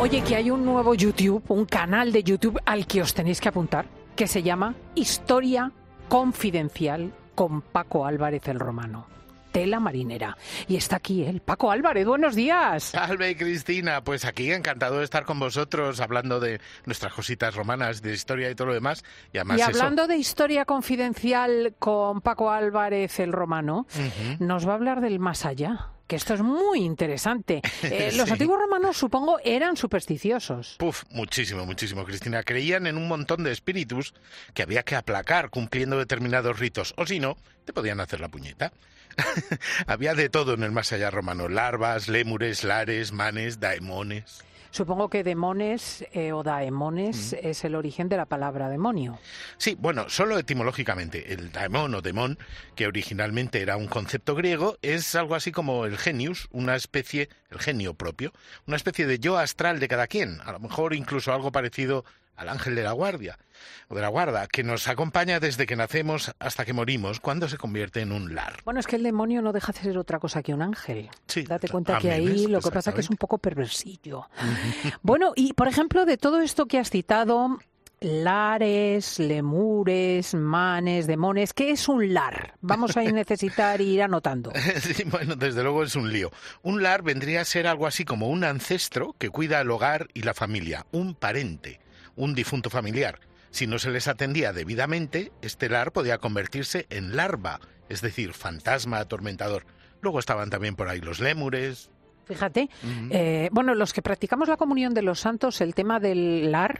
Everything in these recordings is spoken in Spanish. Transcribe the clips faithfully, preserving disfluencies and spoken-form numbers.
Oye, que hay un nuevo YouTube, un canal de YouTube al que os tenéis que apuntar, que se llama Historia Confidencial con Paco Álvarez el Romano. Tela marinera. Y está aquí él, Paco Álvarez, buenos días. Salve, Cristina, pues aquí encantado de estar con vosotros hablando de nuestras cositas romanas, de historia y todo lo demás. Y, además y hablando eso... de Historia Confidencial con Paco Álvarez el Romano, uh-huh. nos va a hablar del más allá. Que esto es muy interesante. Eh, sí. Los antiguos romanos, supongo, eran supersticiosos. Puf, muchísimo, muchísimo, Cristina. Creían en un montón de espíritus que había que aplacar cumpliendo determinados ritos. O si no, te podían hacer la puñeta. Había de todo en el más allá romano. Larvas, lémures, lares, manes, daemones... Supongo que demones eh, o daemones mm. es el origen de la palabra demonio. Sí, bueno, solo etimológicamente. El daemon o demón, que originalmente era un concepto griego, es algo así como el genius, una especie, el genio propio, una especie de yo astral de cada quien. A lo mejor incluso algo parecido al ángel de la guardia o de la guarda, que nos acompaña desde que nacemos hasta que morimos, cuando se convierte en un lar. Bueno, es que el demonio no deja de ser otra cosa que un ángel. Sí, date cuenta que ahí lo que pasa es que es un poco perversillo. Bueno, y por ejemplo, de todo esto que has citado, lares, lemures, manes, demones, ¿qué es un lar? Vamos a necesitar ir anotando. Sí, bueno, desde luego es un lío. Un lar vendría a ser algo así como un ancestro que cuida el hogar y la familia, un parente, un difunto familiar. Si no se les atendía debidamente, este lar podía convertirse en larva, es decir, fantasma atormentador. Luego estaban también por ahí los lémures. Fíjate, uh-huh. eh, bueno, los que practicamos la comunión de los santos, el tema del lar,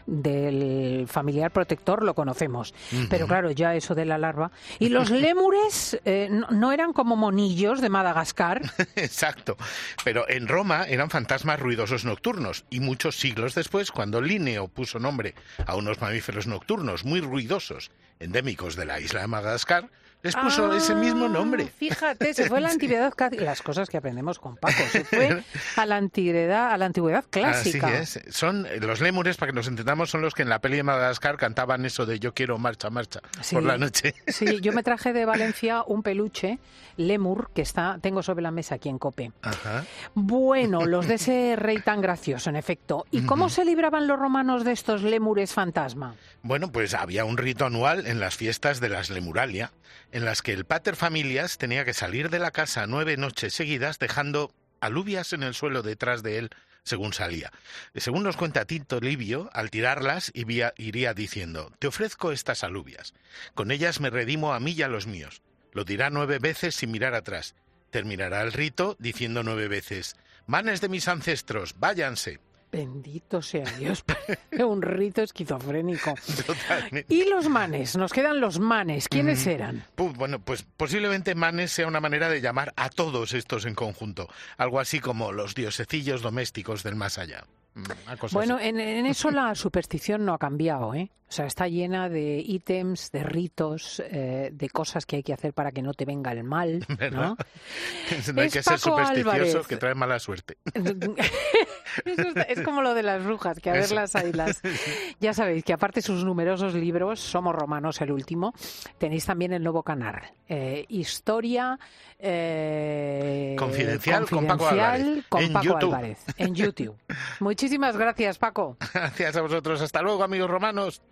del familiar protector, lo conocemos. Uh-huh. Pero claro, ya eso de la larva. Y los lémures eh, no, no eran como monillos de Madagascar. Exacto, pero en Roma eran fantasmas ruidosos nocturnos. Y muchos siglos después, cuando Linneo puso nombre a unos mamíferos nocturnos muy ruidosos, endémicos de la isla de Madagascar, les puso ah, ese mismo nombre. Fíjate, se fue a la antigüedad, las cosas que aprendemos con Paco, se fue a la antigüedad, a la antigüedad clásica. Así es. Son los lémures, para que nos entendamos, son los que en la peli de Madagascar cantaban eso de yo quiero marcha, marcha, sí, por la noche. Sí, yo me traje de Valencia un peluche, lémur, que está, tengo sobre la mesa aquí en COPE. Ajá. Bueno, los de ese rey tan gracioso, en efecto. ¿Y cómo uh-huh. se libraban los romanos de estos lémures fantasma? Bueno, pues había un rito anual en las fiestas de las Lemuralia, en las que el pater familias tenía que salir de la casa nueve noches seguidas dejando alubias en el suelo detrás de él según salía. Según nos cuenta Tito Livio, al tirarlas iría, iría diciendo: te ofrezco estas alubias, con ellas me redimo a mí y a los míos. Lo dirá nueve veces sin mirar atrás. Terminará el rito diciendo nueve veces: manes de mis ancestros, váyanse. Bendito sea Dios, un rito esquizofrénico. Totalmente. ¿Y los manes? Nos quedan los manes. ¿Quiénes mm. eran? Pues, bueno, pues posiblemente manes sea una manera de llamar a todos estos en conjunto. Algo así como los diosecillos domésticos del más allá. Bueno, en, en eso la superstición no ha cambiado, ¿eh? O sea, está llena de ítems, de ritos, eh, de cosas que hay que hacer para que no te venga el mal, ¿no? No hay es que Paco ser supersticioso, Álvarez. Que trae mala suerte. Eso está, es como lo de las brujas, que a ver las haylas. Ya sabéis que aparte de sus numerosos libros, Somos Romanos, el último, tenéis también el nuevo canal, eh, Historia eh, Confidencial, Confidencial con Paco Álvarez, con en, Paco YouTube. Álvarez en YouTube. Muchísimas gracias, Paco. Gracias a vosotros. Hasta luego, amigos romanos.